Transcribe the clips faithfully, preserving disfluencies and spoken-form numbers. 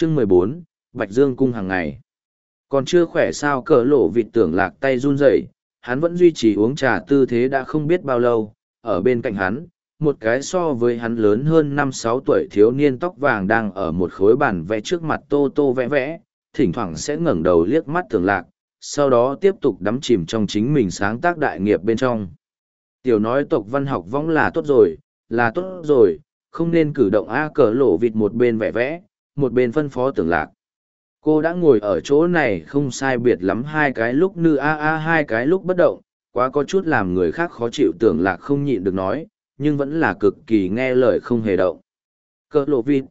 Chương mười bốn, Bạch Dương cung hàng ngày. Còn chưa khỏe sao cờ lộ vịt tưởng lạc tay run rẩy, hắn vẫn duy trì uống trà tư thế đã không biết bao lâu, ở bên cạnh hắn, một cái so với hắn lớn hơn năm sáu tuổi thiếu niên tóc vàng đang ở một khối bàn vẽ trước mặt tô tô vẽ vẽ, thỉnh thoảng sẽ ngẩng đầu liếc mắt tưởng lạc, sau đó tiếp tục đắm chìm trong chính mình sáng tác đại nghiệp bên trong. Tiểu nói tộc văn học võng là tốt rồi, là tốt rồi, không nên cử động A cờ lộ vịt một bên vẽ vẽ, một bên phân phó tưởng lạc. Cô đã ngồi ở chỗ này không sai biệt lắm hai cái lúc nư a a hai cái lúc bất động, quá có chút làm người khác khó chịu tưởng lạc không nhịn được nói, nhưng vẫn là cực kỳ nghe lời không hề động. Cờ lộ vịt.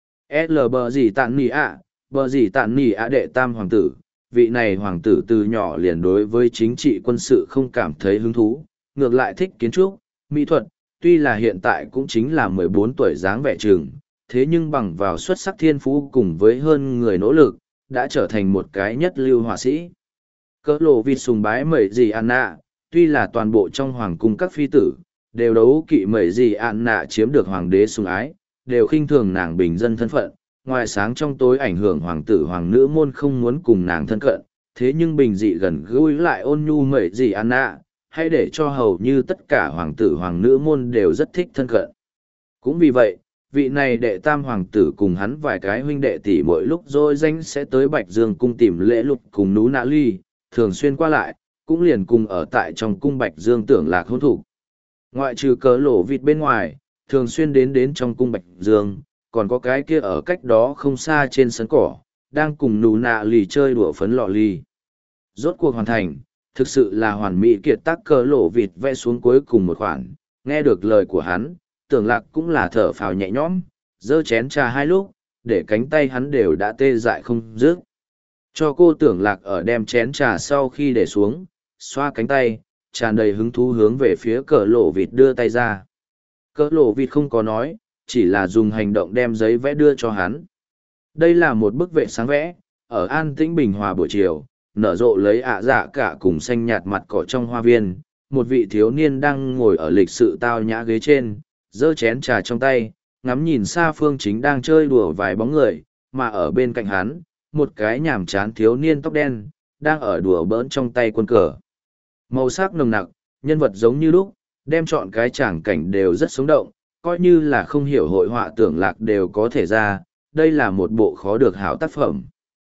L bờ gì tạn nỉ ạ, bờ gì tạn nỉ ạ đệ tam hoàng tử, vị này hoàng tử từ nhỏ liền đối với chính trị quân sự không cảm thấy hứng thú, ngược lại thích kiến trúc, mỹ thuật, tuy là hiện tại cũng chính là mười bốn tuổi dáng vẻ trường, thế nhưng bằng vào xuất sắc thiên phú cùng với hơn người nỗ lực, đã trở thành một cái nhất lưu họa sĩ. Cỡ lộ vịt sùng bái mẩy gì Anna, tuy là toàn bộ trong hoàng cung các phi tử, đều đấu kỵ mẩy gì Anna chiếm được hoàng đế sùng ái, đều khinh thường nàng bình dân thân phận, ngoài sáng trong tối ảnh hưởng hoàng tử hoàng nữ môn không muốn cùng nàng thân cận, thế nhưng bình dị gần gũi lại ôn nhu mẩy gì Anna, hay để cho hầu như tất cả hoàng tử hoàng nữ môn đều rất thích thân cận. Cũng vì vậy, vị này đệ tam hoàng tử cùng hắn vài cái huynh đệ tỷ mỗi lúc rồi danh sẽ tới Bạch Dương cung tìm lễ lục cùng nú nã ly, thường xuyên qua lại, cũng liền cùng ở tại trong cung Bạch Dương tưởng lạc hôn thủ. Ngoại trừ cớ lộ vịt bên ngoài, thường xuyên đến đến trong cung Bạch Dương, còn có cái kia ở cách đó không xa trên sân cỏ, đang cùng nú nã ly chơi đùa phấn lọ ly. Rốt cuộc hoàn thành, thực sự là hoàn mỹ kiệt tác cớ lộ vịt vẽ xuống cuối cùng một khoản, nghe được lời của hắn. Tưởng lạc cũng là thở phào nhẹ nhõm, giơ chén trà hai lúc, để cánh tay hắn đều đã tê dại không dứt. Cho cô tưởng lạc ở đem chén trà sau khi để xuống, xoa cánh tay, tràn đầy hứng thú hướng về phía cờ lộ vịt đưa tay ra. Cờ lộ vịt không có nói, chỉ là dùng hành động đem giấy vẽ đưa cho hắn. Đây là một bức vệ sáng vẽ, ở an tĩnh bình hòa buổi chiều, nở rộ lấy ạ dạ cả cùng xanh nhạt mặt cỏ trong hoa viên. Một vị thiếu niên đang ngồi ở lịch sự tao nhã ghế trên, giơ chén trà trong tay, ngắm nhìn xa phương chính đang chơi đùa vài bóng người, mà ở bên cạnh hắn, một cái nhàm chán thiếu niên tóc đen, đang ở đùa bỡn trong tay quân cờ. Màu sắc nồng nặc, nhân vật giống như lúc, đem chọn cái tràng cảnh đều rất sống động, coi như là không hiểu hội họa tưởng lạc đều có thể ra, đây là một bộ khó được hảo tác phẩm.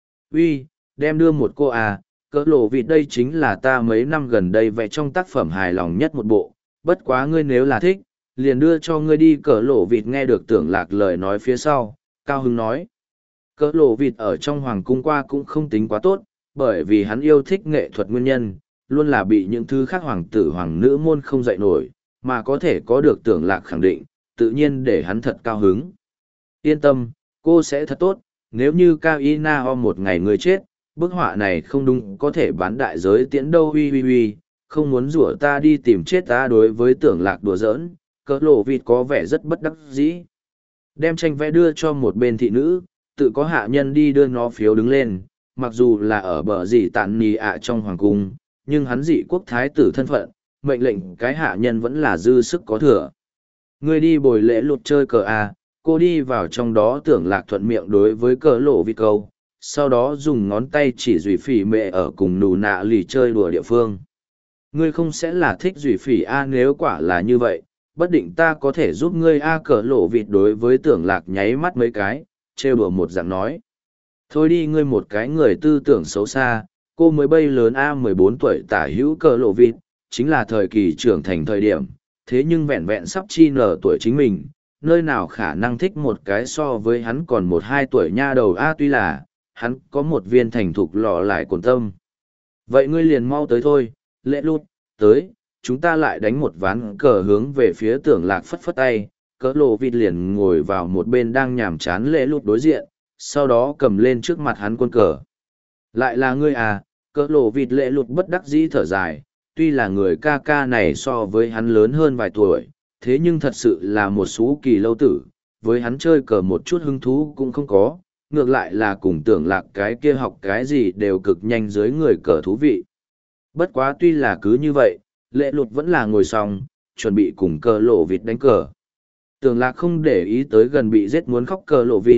Uy, đem đưa một cô à, cỡ lộ vịt đây chính là ta mấy năm gần đây vẽ trong tác phẩm hài lòng nhất một bộ, bất quá ngươi nếu là thích, liền đưa cho ngươi đi. Cỡ lộ vịt nghe được tưởng lạc lời nói phía sau, cao hứng nói. Cỡ lộ vịt ở trong hoàng cung qua cũng không tính quá tốt, bởi vì hắn yêu thích nghệ thuật nguyên nhân, luôn là bị những thứ khác hoàng tử hoàng nữ môn không dạy nổi, mà có thể có được tưởng lạc khẳng định, tự nhiên để hắn thật cao hứng. Yên tâm, cô sẽ thật tốt, nếu như Cao Y Na Ho một ngày người chết, bức họa này không đúng có thể bán đại giới tiễn đâu. Huy huy huy, không muốn rủa ta đi tìm chết ta. Đối với tưởng lạc đùa giỡn, cỡ lộ vịt có vẻ rất bất đắc dĩ. Đem tranh vẽ đưa cho một bên thị nữ, tự có hạ nhân đi đưa nó phiếu đứng lên, mặc dù là ở bờ gì tạn nì ạ trong hoàng cung, nhưng hắn dị quốc thái tử thân phận, mệnh lệnh cái hạ nhân vẫn là dư sức có thừa. Ngươi đi bồi lễ lụt chơi cờ à, cô đi vào trong đó. Tưởng lạc thuận miệng đối với cỡ lộ vịt câu, sau đó dùng ngón tay chỉ dùy phỉ mẹ ở cùng nù nạ lì chơi đùa địa phương. Ngươi không sẽ là thích dùy phỉ a? Nếu quả là như vậy, bất định ta có thể giúp ngươi a. Cỡ lộ vịt đối với tưởng lạc nháy mắt mấy cái, trêu đùa một dạng nói. Thôi đi, ngươi một cái người tư tưởng xấu xa, cô mới bay lớn a, mười bốn tuổi tả hữu. Cỡ lộ vịt chính là thời kỳ trưởng thành thời điểm, thế nhưng vẹn vẹn sắp chi nở tuổi chính mình, nơi nào khả năng thích một cái so với hắn còn một hai tuổi nha đầu a. Tuy là hắn có một viên thành thục lọ lại cồn tâm. Vậy ngươi liền mau tới thôi, lễ lút, tới, chúng ta lại đánh một ván cờ. Hướng về phía tưởng lạc phất phất tay, cỡ lộ vịt liền ngồi vào một bên đang nhàm chán lễ lút đối diện, sau đó cầm lên trước mặt hắn quân cờ. Lại là ngươi à? Cỡ lộ vịt lễ lút bất đắc dĩ thở dài, tuy là người ca ca này so với hắn lớn hơn vài tuổi, thế nhưng thật sự là một số kỳ lâu tử, với hắn chơi cờ một chút hứng thú cũng không có, ngược lại là cùng tưởng lạc cái kia học cái gì đều cực nhanh dưới người cờ thú vị. Bất quá tuy là cứ như vậy, lệ lụt vẫn là ngồi xong, chuẩn bị cùng cờ lộ vịt đánh cờ. Tưởng lạc không để ý tới gần bị giết muốn khóc cờ lộ vịt,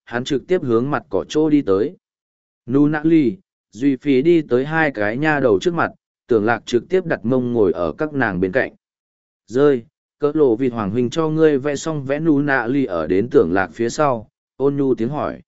hắn trực tiếp hướng mặt cỏ chỗ đi tới. Nu nã ly, Duy Phi đi tới hai cái nha đầu trước mặt, Tưởng Lạc trực tiếp đặt mông ngồi ở các nàng bên cạnh. Rơi, cỡ lộ vịt hoàng huynh cho ngươi vẽ xong vẽ Nu nã ly ở đến Tưởng Lạc phía sau, ôn nhu tiếng hỏi.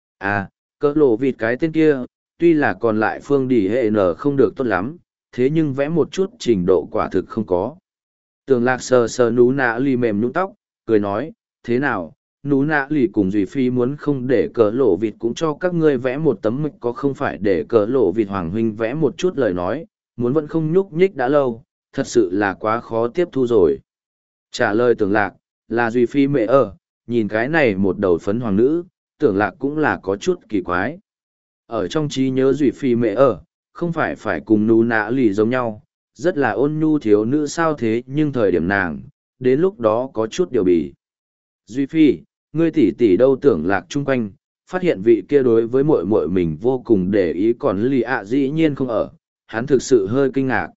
À, cỡ lộ vịt cái tên kia, tuy là còn lại phương đỉ hệ nở không được tốt lắm, thế nhưng vẽ một chút trình độ quả thực không có. Tưởng Lạc sờ sờ Nu nã ly mềm nhũng tóc, cười nói, thế nào, Nu nã ly cùng Duy Phi muốn không để cỡ lộ vịt cũng cho các ngươi vẽ một tấm mực có không phải để cỡ lộ vịt hoàng huynh vẽ một chút lời nói, muốn vẫn không nhúc nhích đã lâu, thật sự là quá khó tiếp thu rồi. Trả lời Tưởng Lạc, là Duy Phi mẹ ở, nhìn cái này một đầu phấn hoàng nữ, Tưởng Lạc cũng là có chút kỳ quái. Ở trong trí nhớ Duy Phi mẹ ở, không phải phải cùng Nu nã ly giống nhau, rất là ôn nhu thiếu nữ sao thế nhưng thời điểm nàng, đến lúc đó có chút điều bỉ. Duy Phi, ngươi tỷ tỷ đâu Tưởng Lạc chung quanh, phát hiện vị kia đối với muội muội mình vô cùng để ý còn lì ạ dĩ nhiên không ở, hắn thực sự hơi kinh ngạc.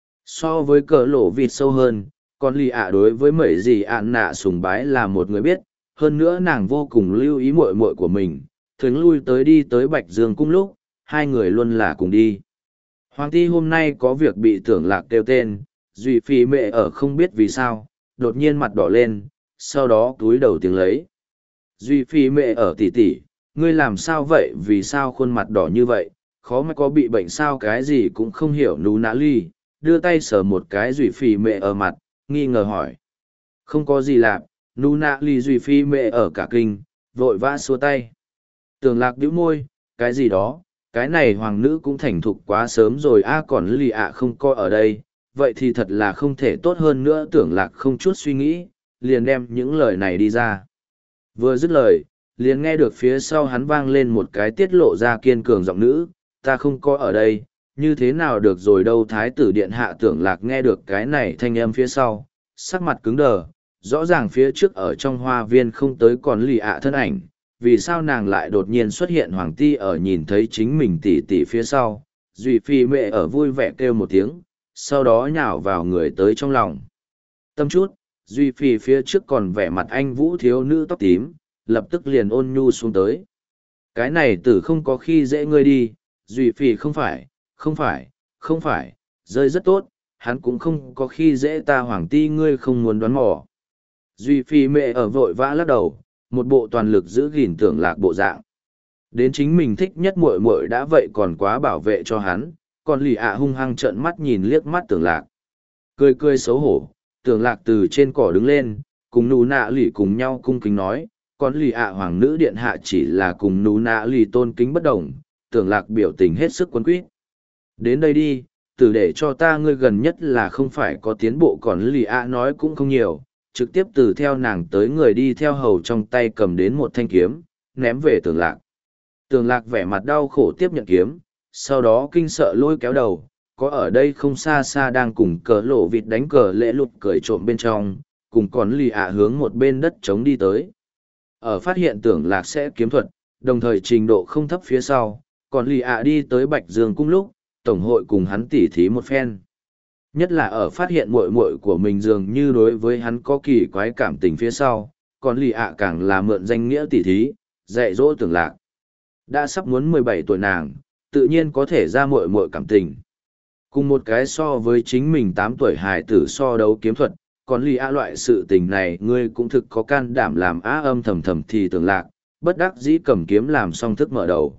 So với cỡ lộ vịt sâu hơn, còn lì ạ đối với mẩy gì ạn nạ sùng bái là một người biết, hơn nữa nàng vô cùng lưu ý muội muội của mình, thường lui tới đi tới Bạch Dương cung lúc, hai người luôn là cùng đi. Hoàng ti hôm nay có việc bị Tưởng Lạc kêu tên, Duy Phi mẹ ở không biết vì sao, đột nhiên mặt đỏ lên, sau đó túi đầu tiếng lấy. Duy Phi mẹ ở tỉ tỉ, ngươi làm sao vậy vì sao khuôn mặt đỏ như vậy, khó mà có bị bệnh sao cái gì cũng không hiểu. Nu nã ly, đưa tay sờ một cái Duy Phi mẹ ở mặt, nghi ngờ hỏi. Không có gì lạ, Nu nã ly Duy Phi mẹ ở cả kinh, vội vã xua tay. Tưởng Lạc bĩu môi, cái gì đó, cái này hoàng nữ cũng thành thục quá sớm rồi a còn lì ạ không coi ở đây, vậy thì thật là không thể tốt hơn nữa. Tưởng Lạc không chút suy nghĩ, liền đem những lời này đi ra. Vừa dứt lời, liền nghe được phía sau hắn vang lên một cái tiết lộ ra kiên cường giọng nữ, ta không có ở đây, như thế nào được rồi đâu. Thái tử điện hạ Tưởng Lạc nghe được cái này thanh âm phía sau, sắc mặt cứng đờ, rõ ràng phía trước ở trong hoa viên không tới còn lì ạ thân ảnh, vì sao nàng lại đột nhiên xuất hiện hoàng ti ở nhìn thấy chính mình tỉ tỉ phía sau. Duy Phi mẹ ở vui vẻ kêu một tiếng, sau đó nhào vào người tới trong lòng. Tâm chút, Duy Phi phía trước còn vẻ mặt anh vũ thiếu nữ tóc tím, lập tức liền ôn nhu xuống tới. Cái này tử không có khi dễ ngươi đi, Duy Phi không phải, không phải, không phải, rơi rất tốt, hắn cũng không có khi dễ ta hoàng ti ngươi không muốn đoán mò. Duy Phi mẹ ở vội vã lắc đầu, một bộ toàn lực giữ gìn Tưởng Lạc bộ dạng. Đến chính mình thích nhất muội muội đã vậy còn quá bảo vệ cho hắn, còn lì ạ hung hăng trợn mắt nhìn liếc mắt Tưởng Lạc. Cười cười xấu hổ, Tưởng Lạc từ trên cỏ đứng lên, cùng Nu nã lì cùng nhau cung kính nói, còn lì ạ hoàng nữ điện hạ chỉ là cùng Nu nã lì tôn kính bất đồng. Tưởng Lạc biểu tình hết sức quấn quýt. Đến đây đi, từ để cho ta ngươi gần nhất là không phải có tiến bộ. Còn lì ạ nói cũng không nhiều, trực tiếp từ theo nàng tới người đi theo hầu trong tay cầm đến một thanh kiếm, ném về Tưởng Lạc. Tưởng Lạc vẻ mặt đau khổ tiếp nhận kiếm, sau đó kinh sợ lôi kéo đầu, có ở đây không xa xa đang cùng cờ lộ vịt đánh cờ lễ lụt cười trộm bên trong, cùng còn lì ạ hướng một bên đất trống đi tới. Ở phát hiện Tưởng Lạc sẽ kiếm thuật, đồng thời trình độ không thấp phía sau, còn lì ạ đi tới Bạch Dương cung lúc, tổng hội cùng hắn tỉ thí một phen. Nhất là ở phát hiện muội muội của mình dường như đối với hắn có kỳ quái cảm tình phía sau, còn lì ạ càng là mượn danh nghĩa tỉ thí, dạy dỗ Tưởng Lạc. Đã sắp muốn mười bảy tuổi nàng, tự nhiên có thể ra muội muội cảm tình. Cùng một cái so với chính mình tám tuổi hài tử so đấu kiếm thuật, còn lì ạ loại sự tình này ngươi cũng thực có can đảm làm á âm thầm thầm thì Tưởng Lạc, bất đắc dĩ cầm kiếm làm xong thức mở đầu.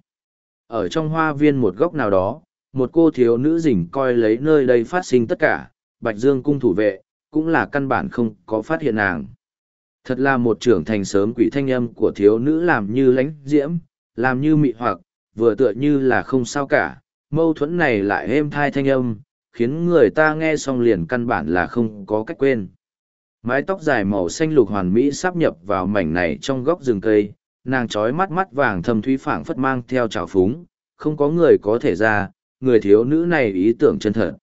Ở trong hoa viên một góc nào đó, một cô thiếu nữ rình coi lấy nơi đây phát sinh tất cả, Bạch Dương cung thủ vệ, cũng là căn bản không có phát hiện nàng. Thật là một trưởng thành sớm quỷ thanh âm của thiếu nữ làm như lánh diễm, làm như mị hoặc, vừa tựa như là không sao cả, mâu thuẫn này lại êm thai thanh âm, khiến người ta nghe xong liền căn bản là không có cách quên. Mái tóc dài màu xanh lục hoàn mỹ sáp nhập vào mảnh này trong góc rừng cây, nàng trói mắt mắt vàng thâm thúy phảng phất mang theo trào phúng, không có người có thể ra, người thiếu nữ này ý tưởng chân thật.